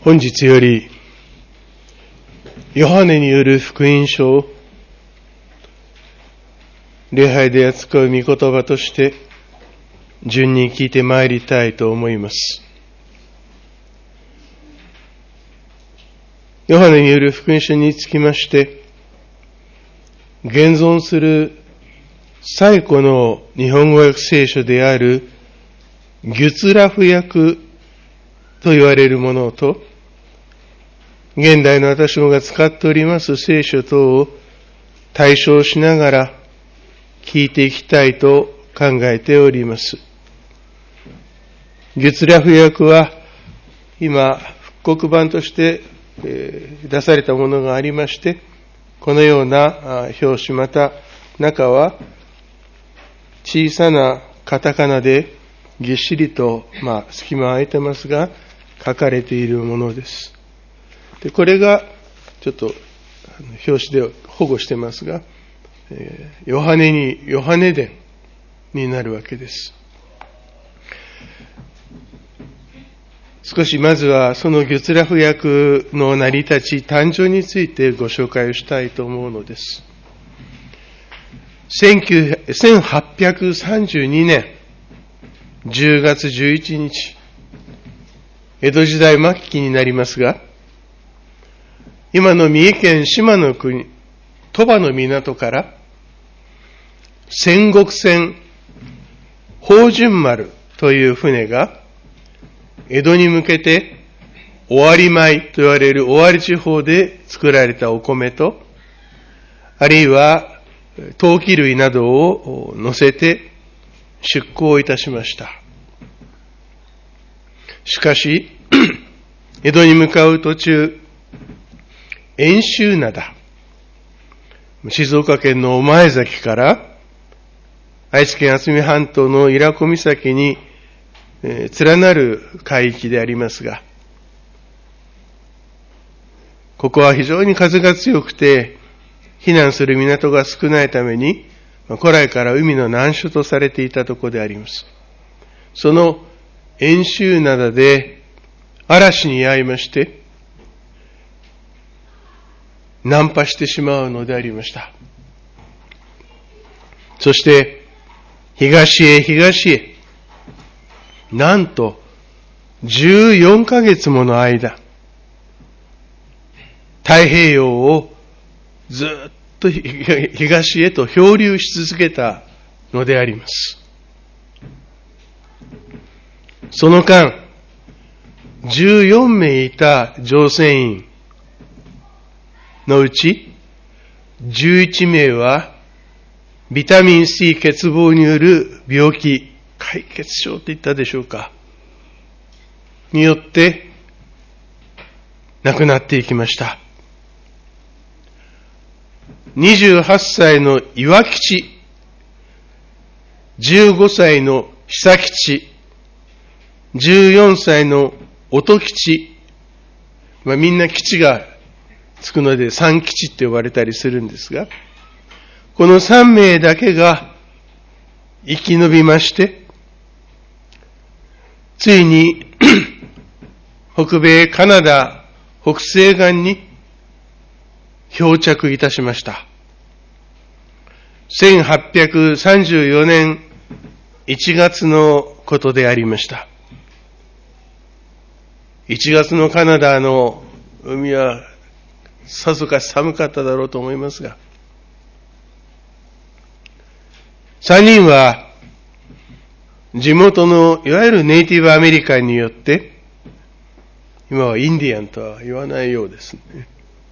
本日よりヨハネによる福音書を礼拝で扱う御言葉として順に聞いてまいりたいと思います。ヨハネによる福音書につきまして現存する最古の日本語訳聖書であるギュツラフ訳と言われるものと現代の私が使っております聖書等を対照しながら聞いていきたいと考えております。ギュツラフ訳は今復刻版として出されたものがありまして、このような表紙また中は小さなカタカナでぎっしりと隙間が空いてますが書かれているものです。でこれがちょっと表紙で保護してますが、ヨハネ伝になるわけです。少しまずはそのギュツラフ訳の成り立ち、誕生についてご紹介をしたいと思うのです。1832年10月11日、江戸時代末期になりますが、今の三重県志摩の国、鳥羽の港から戦国船宝順丸という船が江戸に向けて尾張米と言われる尾張地方で作られたお米と、あるいは陶器類などを乗せて出港いたしました。しかし江戸に向かう途中、遠州灘、静岡県の御前崎から愛知県渥美半島の伊良湖岬に連なる海域でありますが、ここは非常に風が強くて避難する港が少ないために古来から海の難所とされていたところであります。その遠州灘で嵐に遭いまして難破してしまうのでありました。そして東へなんと14ヶ月もの間太平洋をずっと東へと漂流し続けたのであります。その間14名いた乗船員のうち11名はビタミン C 欠乏による病気、敗血症といったでしょうか、によって亡くなっていきました。28歳の岩吉、15歳の久吉、14歳の音吉、みんな吉がつくので三吉って呼ばれたりするんですが、この3名だけが生き延びまして、ついに北米カナダ北西岸に漂着いたしました。1834年1月のことでありました。1月のカナダの海はさぞかし寒かっただろうと思いますが、3人は地元のいわゆるネイティブアメリカンによって、今はインディアンとは言わないようですね、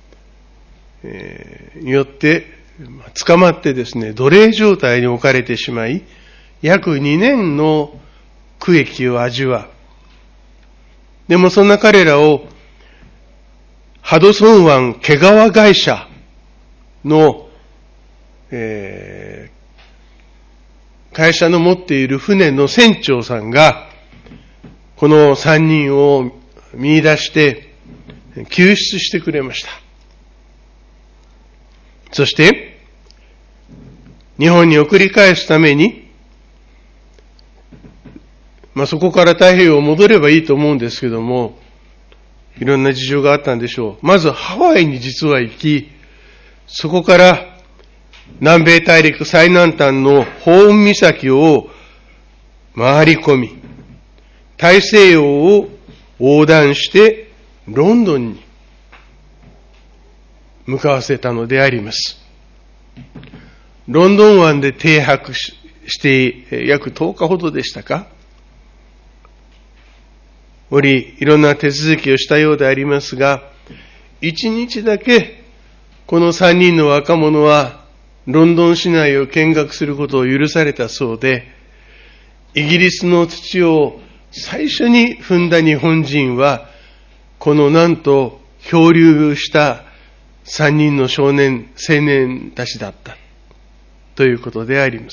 によって捕まってですね、奴隷状態に置かれてしまい、約2年の苦役を味わう。でもそんな彼らをハドソン湾毛皮会社の、会社の持っている船の船長さんがこの3人を見出して救出してくれました。そして日本に送り返すために、そこから太平洋を戻ればいいと思うんですけども、 いろんな事情があったんでしょう。まずハワイに実は行き、そこから南米大陸最南端のホーン岬を回り込み、大西洋を横断してロンドンに向かわせたのであります。ロンドン湾で停泊して約10日ほどでしたか。いろんな手続きをしたようでありますが、1日だけこの3人の若者はロンドン市内を見学することを許されたそうで、イギリスの土を最初に踏んだ日本人は、このなんと漂流した3人の青年たちだったということであります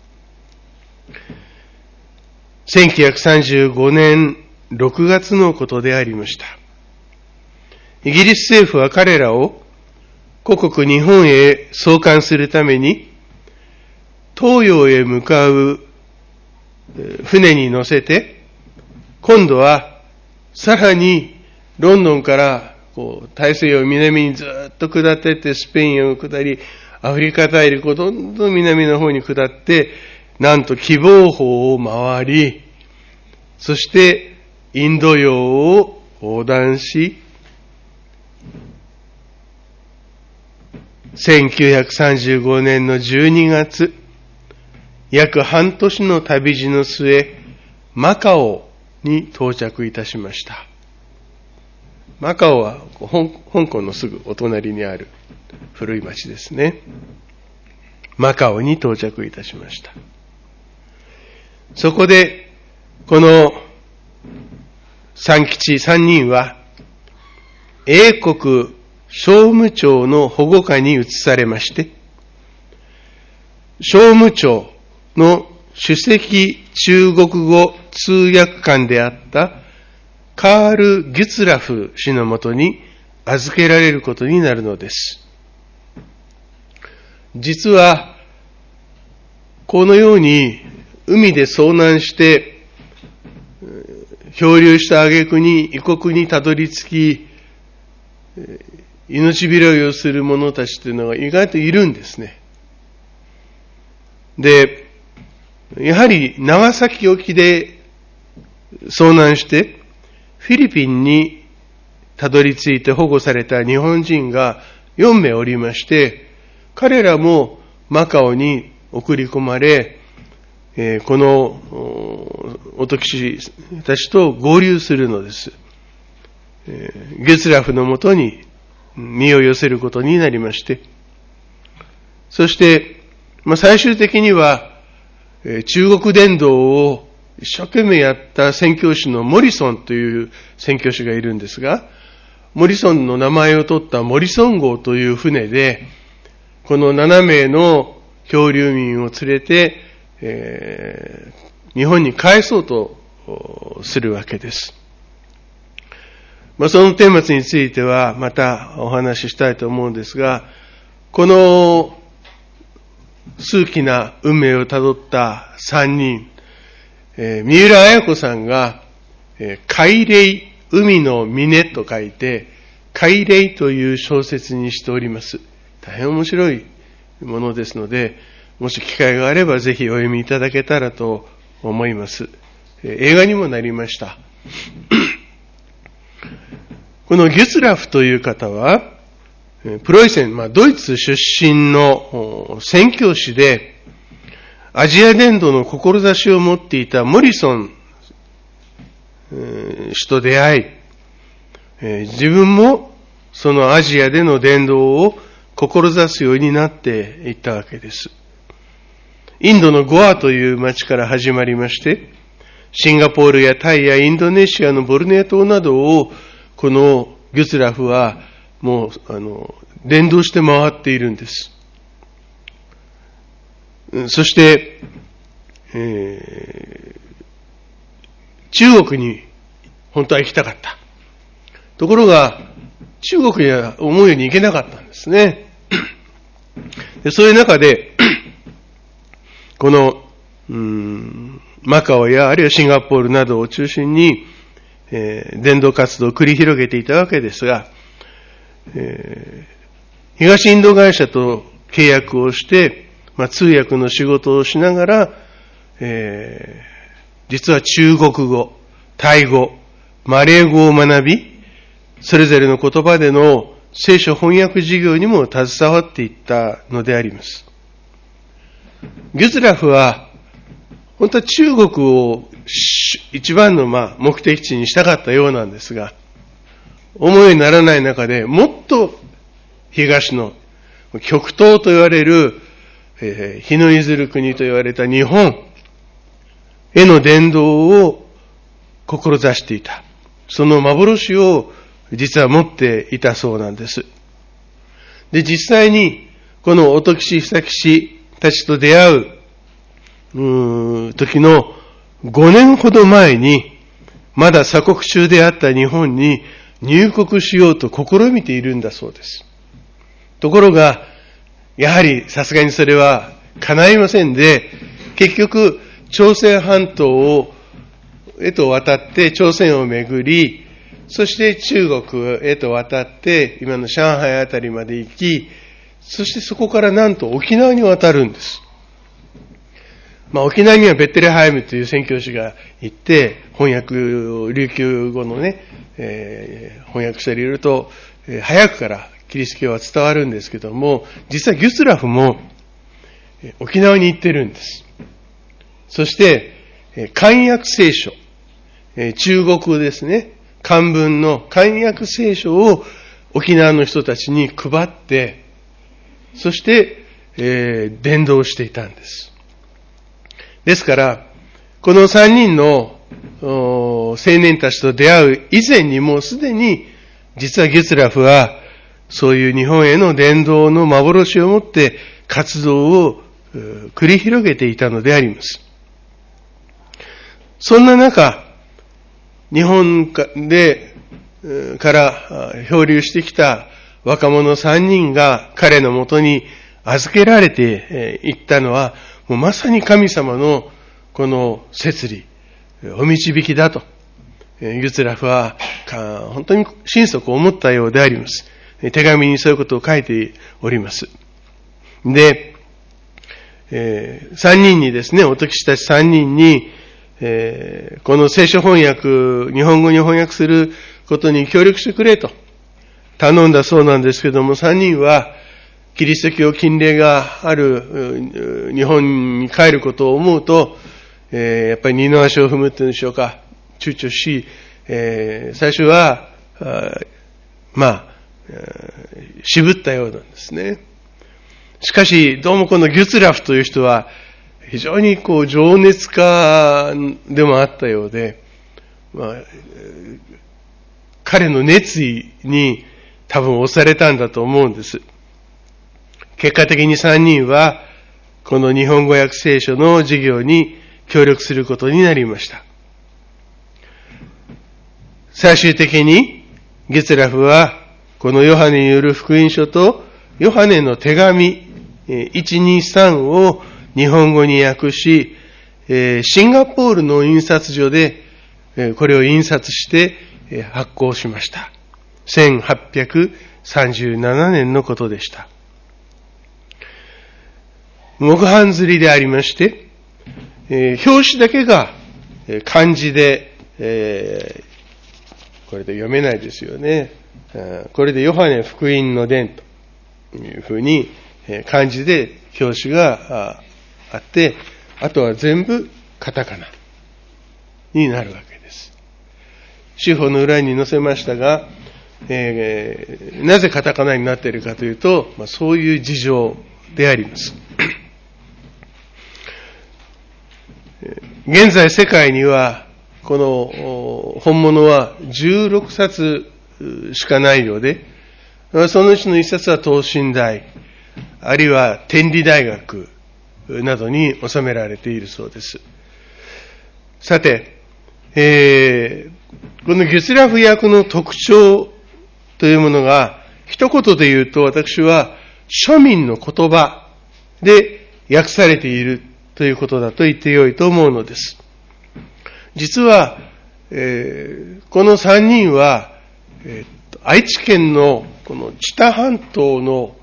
。1935年6月のことでありました。イギリス政府は彼らを故国日本へ送還するために、東洋へ向かう船に乗せて、今度はさらにロンドンから大西洋を南にずっと下っていって、スペインを下り、アフリカ大陸をどんどん南の方に下って、なんと喜望峰を回り、そしてインド洋を横断し、1935年の12月、約半年の旅路の末、マカオに到着いたしました。マカオは香港のすぐお隣にある古い町ですね。マカオに到着いたしました。そこで、この三吉3人は、英国商務庁の保護下に移されまして、商務庁の首席中国語通訳官であったカール・ギュツラフ氏のもとに預けられることになるのです。実は、このように海で遭難して漂流した挙句に異国にたどり着き、命拾いをする者たちというのが意外といるんですね。で、やはり長崎沖で遭難してフィリピンにたどり着いて保護された日本人が4名おりまして、彼らもマカオに送り込まれ、この男騎士たちと合流するのです。ゲツラフのもとに身を寄せることになりまして、そして、最終的には中国伝道を一生懸命やった宣教師のモリソンという宣教師がいるんですが、モリソンの名前を取ったモリソン号という船で、この7名の漂流民を連れて、日本に帰そうとするわけです。その顛末についてはまたお話ししたいと思うんですが、この数奇な運命をたどった3人、三浦綾子さんが、海嶺、海の峰と書いて、海嶺という小説にしております。大変面白いものですので、もし機会があればぜひお読みいただけたらと思います。映画にもなりました。このギュツラフという方は、プロイセン、ドイツ出身の宣教師で、アジア伝道の志を持っていたモリソン氏と出会い、自分もそのアジアでの伝道を志すようになっていったわけです。インドのゴアという町から始まりまして、シンガポールやタイやインドネシアのボルネア島などを、このギュツラフはもう伝道して回っているんです。そして、中国に本当は行きたかった。ところが、中国には思うように行けなかったんですね。でそういう中で、この、マカオやあるいはシンガポールなどを中心に、 伝道活動を繰り広げていたわけですが、東インド会社と契約をして、通訳の仕事をしながら、実は中国語、タイ語、マレー語を学び、それぞれの言葉での聖書翻訳事業にも携わっていったのであります。ギュズラフは、本当は中国を一番の目的地にしたかったようなんですが、思いにならない中でもっと東の極東と言われる、日の出る国と言われた日本への伝道を志していた。その幻を実は持っていたそうなんです。で、実際にこの音吉久吉たちと出会う時の5年ほど前に、まだ鎖国中であった日本に入国しようと試みているんだそうです。ところが、やはりさすがにそれは叶いませんで、結局朝鮮半島へと渡って朝鮮を巡り、そして中国へと渡って今の上海あたりまで行き、そしてそこからなんと沖縄に渡るんです。沖縄にはベッテレハイムという宣教師が行って、翻訳、琉球語のね、翻訳していると、早くからキリスト教は伝わるんですけども、実はギュスラフも沖縄に行ってるんです。そして、漢訳聖書、中国語ですね、漢文の漢訳聖書を沖縄の人たちに配って、そして、伝道していたんです。ですから、この3人の青年たちと出会う以前にもうすでに、実はギュツラフは、そういう日本への伝道の幻をもって活動を繰り広げていたのであります。そんな中、日本でから漂流してきた若者3人が彼のもとに預けられていったのは、もうまさに神様のこの摂理、お導きだと、ギュツラフは本当に心底思ったようであります。手紙にそういうことを書いております。で、3人にですね、音吉たち3人に、この聖書翻訳、日本語に翻訳することに協力してくれと頼んだそうなんですけども、3人はキリスト教禁令がある日本に帰ることを思うと、やっぱり二の足を踏むっていうんでしょうか、躊躇し、最初は、渋ったようなんですね。しかし、どうもこのギュツラフという人は、非常に情熱家でもあったようで、彼の熱意に多分押されたんだと思うんです。結果的に3人は、この日本語訳聖書の授業に協力することになりました。最終的に、ギュツラフは、このヨハネによる福音書と、ヨハネの手紙、1、2、3を日本語に訳し、シンガポールの印刷所で、これを印刷して発行しました。1837年のことでした。木版刷りでありまして、表紙だけが漢字で、これで読めないですよね。これでヨハネ福音の伝というふうに漢字で表紙があって、あとは全部カタカナになるわけです。手法の裏に載せましたが、なぜカタカナになっているかというと、そういう事情であります。現在世界にはこの本物は16冊しかないようで、そのうちの1冊は等身大、あるいは天理大学などに収められているそうです。さて、このギュツラフ訳の特徴というものが、一言で言うと私は庶民の言葉で訳されているということだと言ってよいと思うのです。実は、 この3人は、愛知県のこの知多半島の、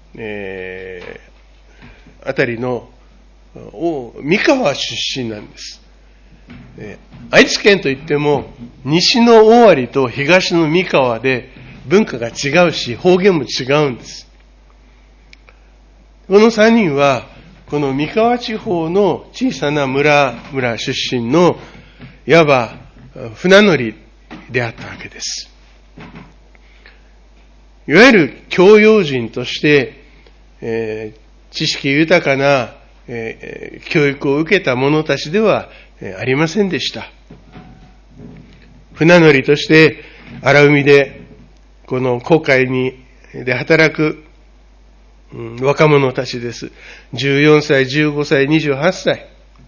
あたりの三河出身なんです。愛知県といっても西の尾張と東の三河で文化が違うし方言も違うんです。この3人はこの三河地方の小さな村出身のいわば船乗りであったわけです。いわゆる教養人として、知識豊かな、教育を受けた者たちではありませんでした。船乗りとして荒海でこの航海で働く、若者たちです。14歳、15歳、28歳。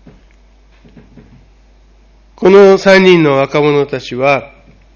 この3人の若者たちは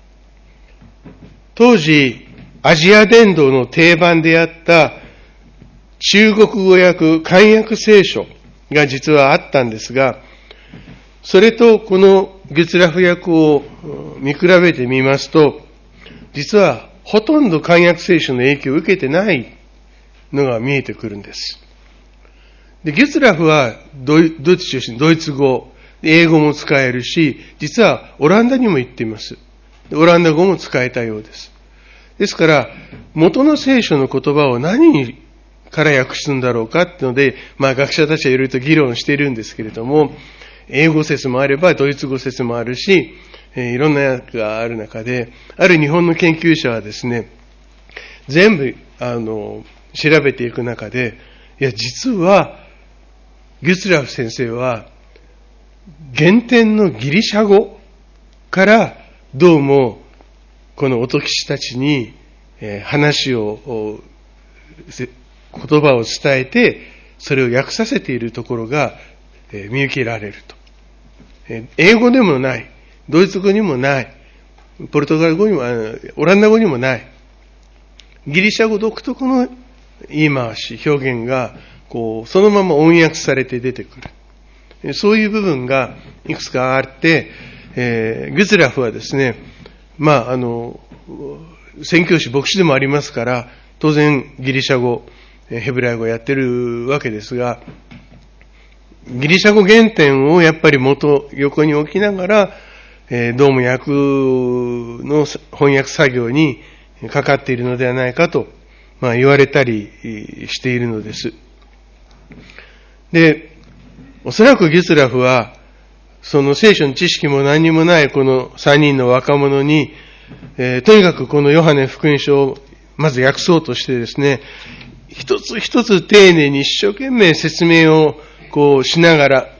当時アジア伝道の定番であった中国語訳、漢訳聖書が実はあったんですが、それとこのゲツラフ訳を見比べてみますと、実はほとんど漢訳聖書の影響を受けてないのが見えてくるんです。で、ゲツラフはドイツ出身、ドイツ語、英語も使えるし、実はオランダにも行っています。オランダ語も使えたようです。ですから、元の聖書の言葉を何から訳すんだろうかっていうので、学者たちはいろいろと議論しているんですけれども、英語説もあればドイツ語説もあるし、いろんな訳がある中で、ある日本の研究者はですね、全部調べていく中で、実はギュツラフ先生は原点のギリシャ語からどうもこの音吉たちに話を言葉を伝えてそれを訳させているところが見受けられると。英語でもない、ドイツ語にもない、ポルトガル語にもオランダ語にもない、ギリシャ語独特の言い回し表現がそのまま音訳されて出てくる。そういう部分がいくつかあって、ギュツラフはですね、宣教師牧師でもありますから、当然ギリシャ語、ヘブライ語をやってるわけですが、ギリシャ語原点をやっぱり横に置きながら、どうも訳の翻訳作業にかかっているのではないかと、言われたりしているのです。で、おそらくギュツラフは、その聖書の知識も何にもないこの3人の若者に、とにかくこのヨハネ福音書をまず訳そうとしてですね、一つ一つ丁寧に一生懸命説明をしながら、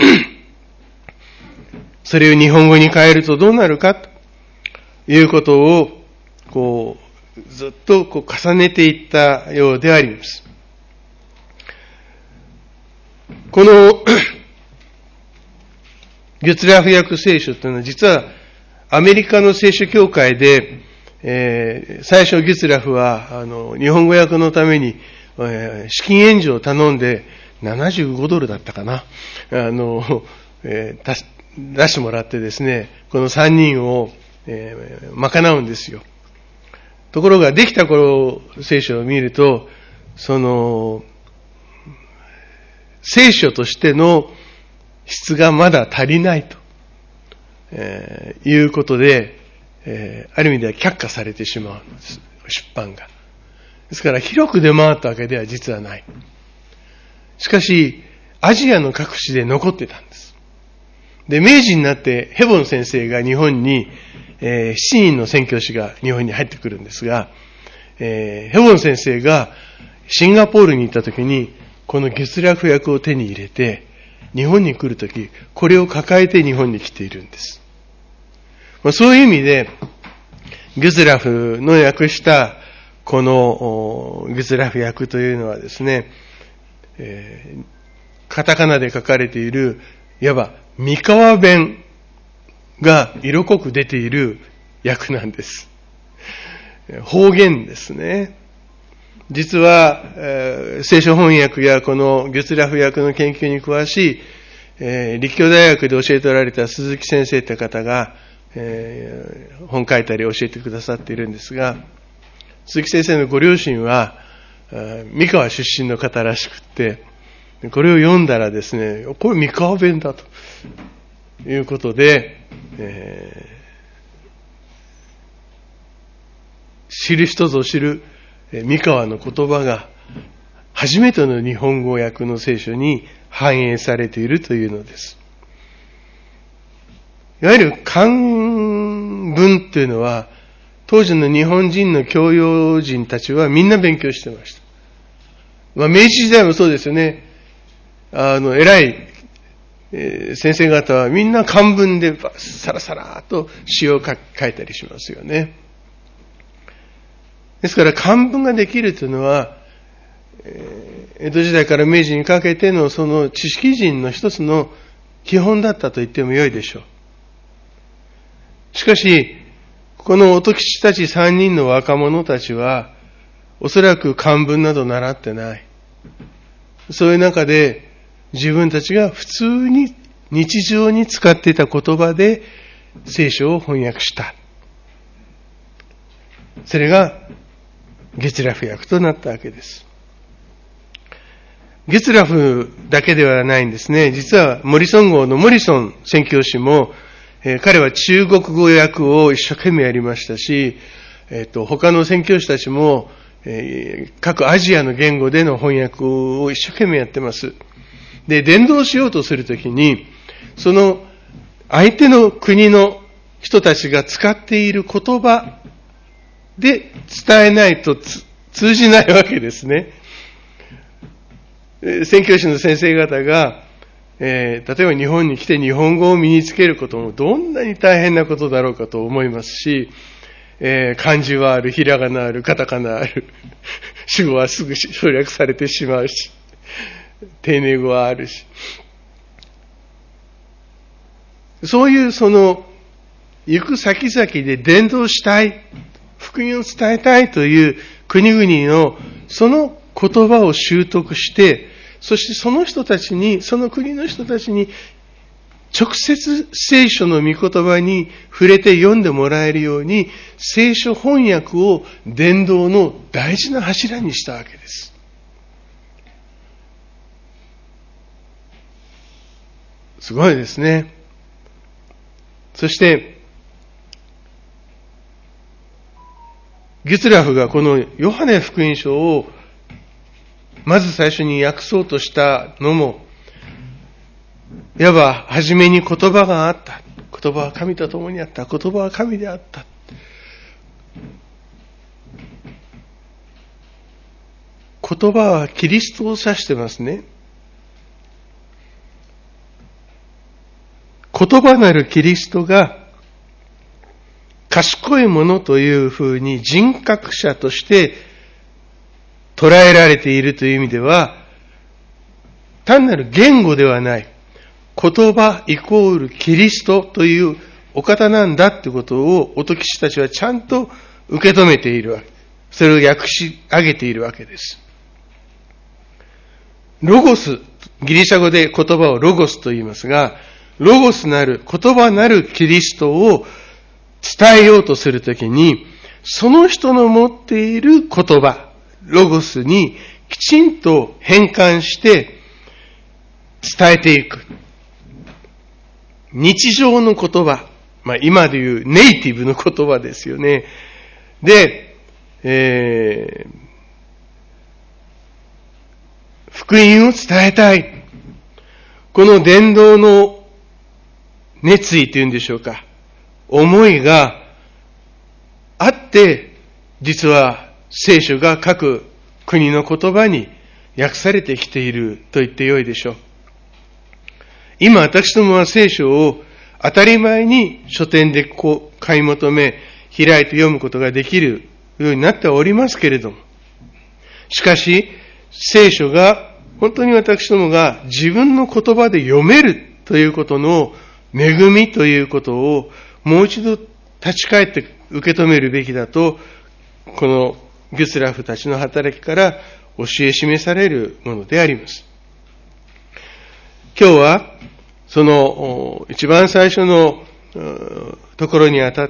それを日本語に変えるとどうなるかということを、ずっと重ねていったようであります。このギュツラフ訳聖書というのは実はアメリカの聖書協会で、最初ギュツラフは日本語訳のために、資金援助を頼んで75ドルだったかな、出してもらってですね、この3人を、賄うんですよ。ところができた頃聖書を見ると、その聖書としての質がまだ足りないと、いうことで、ある意味では却下されてしまうんです、出版が。ですから広く出回ったわけでは実はない。しかしアジアの各地で残ってたんです。で、明治になってヘボン先生が日本に、7人の宣教師が日本に入ってくるんですが、ヘボン先生がシンガポールに行った時にこのギュツラフ訳を手に入れて、日本に来るとき、これを抱えて日本に来ているんです。そういう意味で、ギュツラフの訳したこのギュツラフ訳というのはですね、カタカナで書かれている、いわば三河弁が色濃く出ている訳なんです。方言ですね。実は、聖書翻訳やこのギュツラフ訳の研究に詳しい、立教大学で教えておられた鈴木先生という方が、 本書いたり教えてくださっているんですが、鈴木先生のご両親は、三河出身の方らしくって、これを読んだらですね、これ三河弁だということで、知る人ぞ知る三河の言葉が初めての日本語訳の聖書に反映されているというのです。いわゆる漢文というのは、当時の日本人の教養人たちはみんな勉強してました。明治時代もそうですよね。偉い、先生方はみんな漢文でサラサラと詩を書いたりしますよね。ですから漢文ができるというのは、江戸時代から明治にかけてのその知識人の一つの基本だったと言ってもよいでしょう。しかし、この音吉たち3人の若者たちは、おそらく漢文など習ってない。そういう中で、自分たちが普通に日常に使っていた言葉で聖書を翻訳した。それがゲツラフ訳となったわけです。ゲツラフだけではないんですね。実はモリソン号のモリソン宣教師も、彼は中国語訳を一生懸命やりましたし、他の宣教師たちも、各アジアの言語での翻訳を一生懸命やってます。で、伝道しようとするときに、その相手の国の人たちが使っている言葉で伝えないと通じないわけですね。宣教師の先生方が、例えば日本に来て日本語を身につけることもどんなに大変なことだろうかと思いますし、漢字はある、ひらがなある、カタカナある、主語はすぐ省略されてしまうし、丁寧語はあるし、そういう行く先々で伝道したい、福音を伝えたいという国々のその言葉を習得して、そしてその人たちに、その国の人たちに直接聖書の御言葉に触れて読んでもらえるように、聖書翻訳を伝道の大事な柱にしたわけです。すごいですね。そして、ゲツラフがこのヨハネ福音書をまず最初に訳そうとしたのも、いわば初めに言葉があった。言葉は神と共にあった。言葉は神であった。言葉はキリストを指してますね。言葉なるキリストが賢いものというふうに人格者として捉えられているという意味では、単なる言語ではない。言葉イコールキリストというお方なんだってことを音吉たちはちゃんと受け止めているわけ。それを訳し上げているわけです。ロゴス、ギリシャ語で言葉をロゴスと言いますが、ロゴスなる、言葉なるキリストを伝えようとするときに、その人の持っている言葉、ロゴスにきちんと変換して伝えていく。日常の言葉、今でいうネイティブの言葉ですよね。で、福音を伝えたい。この伝道の熱意というんでしょうか。思いがあって、実は聖書が各国の言葉に訳されてきていると言ってよいでしょう。今私どもは聖書を当たり前に書店で買い求め、開いて読むことができるようになっておりますけれども、しかし聖書が本当に私どもが自分の言葉で読めるということの恵みということをもう一度立ち返って受け止めるべきだと、このギュスラフたちの働きから教え示されるものであります。今日はその一番最初のところにあたって、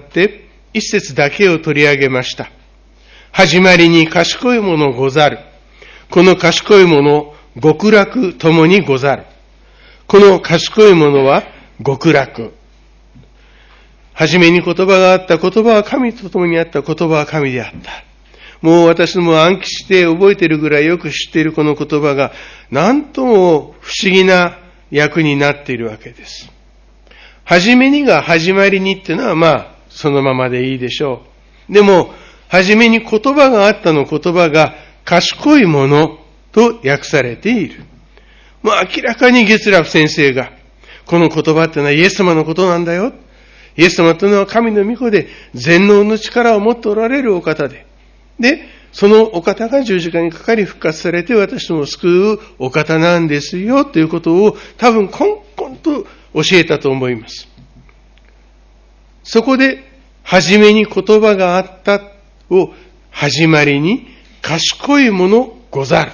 一節だけを取り上げました。始まりに賢いものござる。この賢いもの、極楽ともにござる。この賢いものは極楽。はじめに言葉があった。言葉は神と共にあった。言葉は神であった。もう私も暗記して覚えているぐらいよく知っているこの言葉が、なんとも不思議な訳になっているわけです。はじめにが始まりにっていうのはそのままでいいでしょう。でも、はじめに言葉があったの言葉が賢いものと訳されている。もう明らかにゲツラフ先生が、この言葉っていうのはイエス様のことなんだよ。イエス様というのは神の御子で全能の力を持っておられるお方で。で、そのお方が十字架にかかり復活されて私どもを救うお方なんですよということを多分コンコンと教えたと思います。そこで、はじめに言葉があったを始まりに賢いものござる。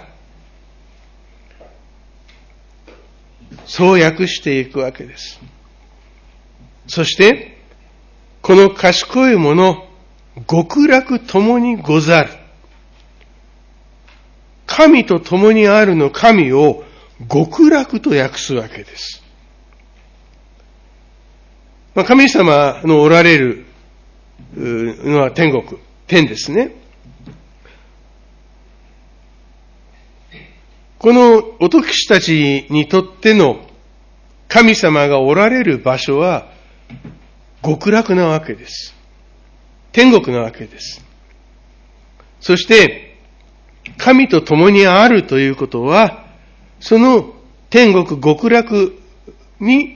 そう訳していくわけです。そして、この賢いもの、極楽ともにござる。神と共にあるの神を極楽と訳すわけです。神様のおられるのは天国、天ですね。この乙騎士たちにとっての神様がおられる場所は極楽なわけです。天国なわけです。そして、神と共にあるということは、その天国極楽に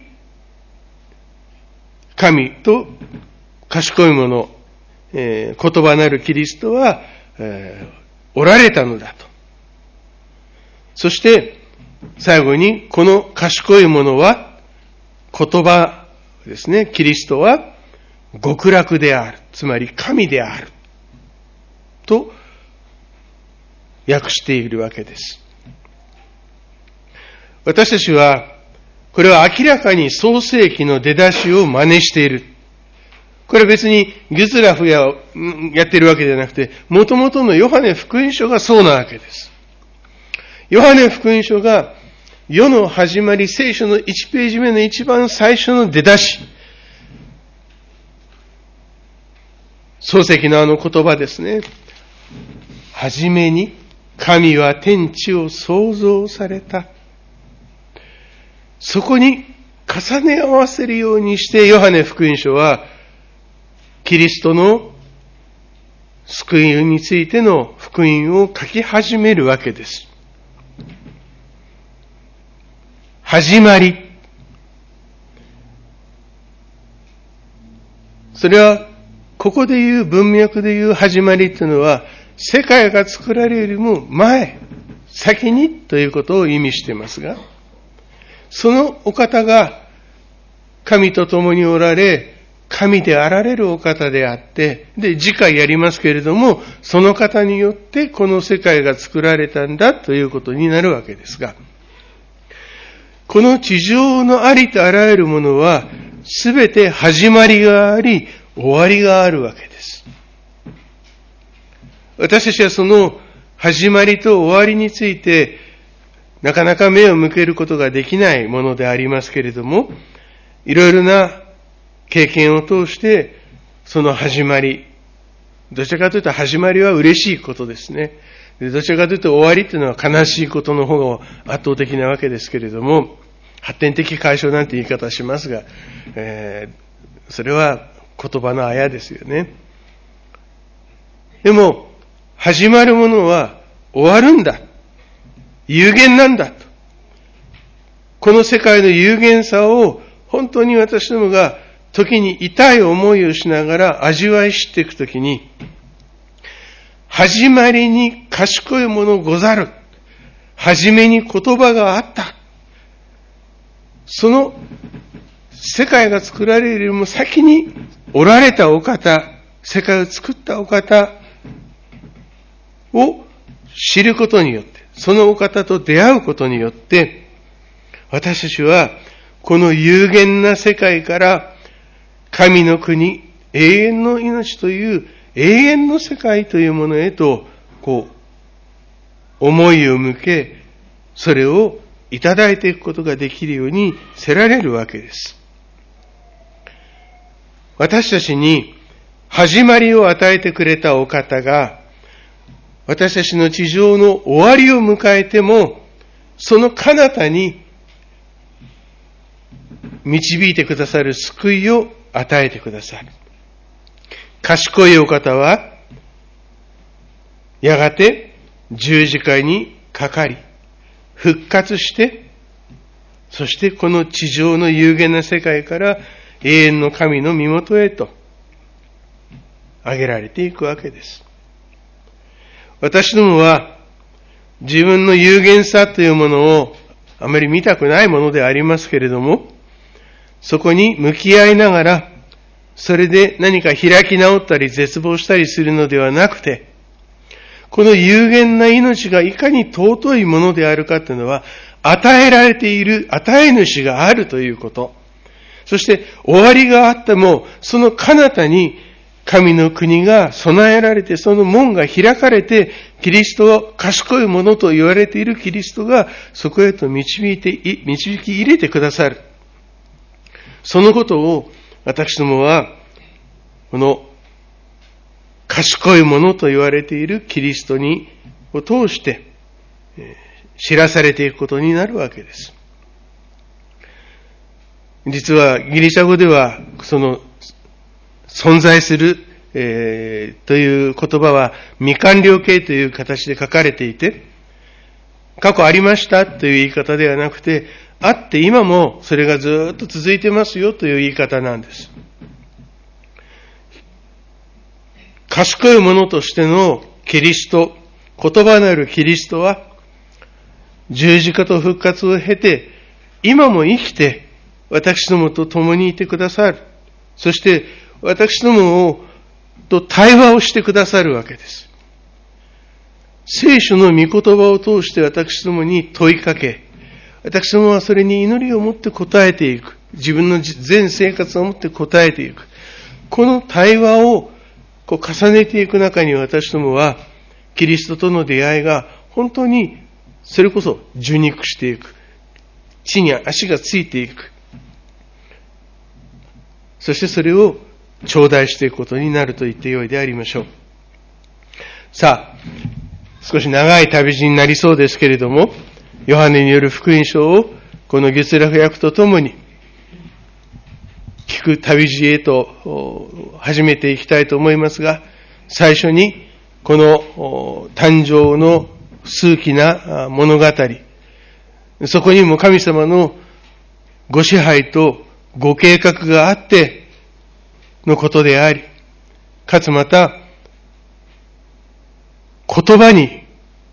神と賢いもの、言葉なるキリストは、おられたのだと。そして、最後に、この賢いものは、言葉ですね、キリストは極楽である。つまり神である。と、訳しているわけです。私たちは、これは明らかに創世記の出だしを真似している。これは別にゲツラフやってるわけじゃなくて、元々のヨハネ福音書がそうなわけです。ヨハネ福音書が世の始まり、聖書の1ページ目の一番最初の出だし。創世記のあの言葉ですね。はじめに神は天地を創造された。そこに重ね合わせるようにしてヨハネ福音書はキリストの救いについての福音を書き始めるわけです。始まり。それは、ここで言う文脈で言う始まりというのは、世界が作られるよりも前、先にということを意味していますが、そのお方が神と共におられ、神であられるお方であって、で、次回やりますけれども、その方によってこの世界が作られたんだということになるわけですが、この地上のありとあらゆるものは、すべて始まりがあり、終わりがあるわけです。私たちはその始まりと終わりについて、なかなか目を向けることができないものでありますけれども、いろいろな経験を通して、その始まり、どちらかというと始まりは嬉しいことですね。どちらかというと終わりというのは悲しいことの方が圧倒的なわけですけれども、発展的解消なんて言い方しますが、それは言葉のあやですよね。でも、始まるものは終わるんだ。有限なんだと。この世界の有限さを本当に私どもが時に痛い思いをしながら味わい知っていくときに、始まりに賢いものござる。始めに言葉があった。その世界が作られるよりも先におられたお方、世界を作ったお方を知ることによって、そのお方と出会うことによって、私たちはこの有限な世界から神の国、永遠の命という永遠の世界というものへと、思いを向け、それをいただいていくことができるようにせられるわけです。私たちに始まりを与えてくれたお方が、私たちの地上の終わりを迎えても、その彼方に導いてくださる救いを与えてくださる。賢いお方は、やがて十字架にかかり、復活して、そしてこの地上の有限な世界から永遠の神の身元へと挙げられていくわけです。私どもは自分の有限さというものをあまり見たくないものでありますけれども、そこに向き合いながら、それで何か開き直ったり絶望したりするのではなくて、この有限な命がいかに尊いものであるかというのは、与えられている与え主があるということ。そして終わりがあっても、その彼方に神の国が備えられて、その門が開かれて、キリストを賢いものと言われているキリストがそこへと導き入れてくださる。そのことを私どもは、この賢いものと言われているキリストを通して知らされていくことになるわけです。実はギリシャ語ではその存在する、という言葉は未完了形という形で書かれていて、過去ありましたという言い方ではなくて、あって今もそれがずっと続いてますよという言い方なんです。賢いものとしてのキリスト、言葉なるキリストは、十字架と復活を経て、今も生きて、私どもと共にいてくださる。そして、私どもと対話をしてくださるわけです。聖書の御言葉を通して私どもに問いかけ、私どもはそれに祈りを持って答えていく。自分の全生活を持って答えていく。この対話を重ねていく中に私どもは、キリストとの出会いが本当にそれこそ受肉していく。地に足がついていく。そしてそれを頂戴していくことになると言ってよいでありましょう。さあ、少し長い旅路になりそうですけれども、ヨハネによる福音書をこの月楽訳とともに聞く旅路へと始めていきたいと思いますが、最初にこの誕生の数奇な物語、そこにも神様のご支配とご計画があってのことであり、かつまた言葉に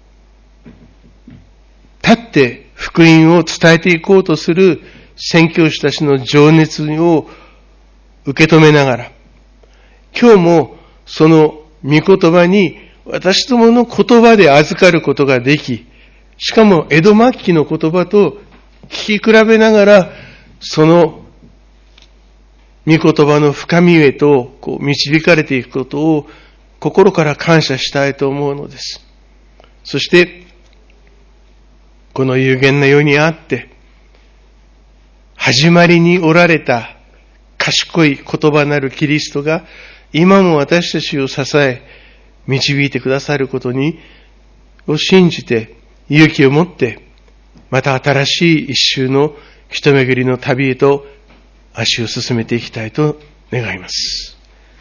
立って福音を伝えていこうとする宣教師たちの情熱を受け止めながら、今日もその御言葉に私どもの言葉で預かることができ、しかも江戸末期の言葉と聞き比べながら、その御言葉の深みへと導かれていくことを心から感謝したいと思うのです。そして、この有限な世にあって、始まりにおられた賢い言葉なるキリストが、今も私たちを支え、導いてくださることを信じて、勇気を持って、また新しい一周の一巡りの旅へと足を進めていきたいと願います。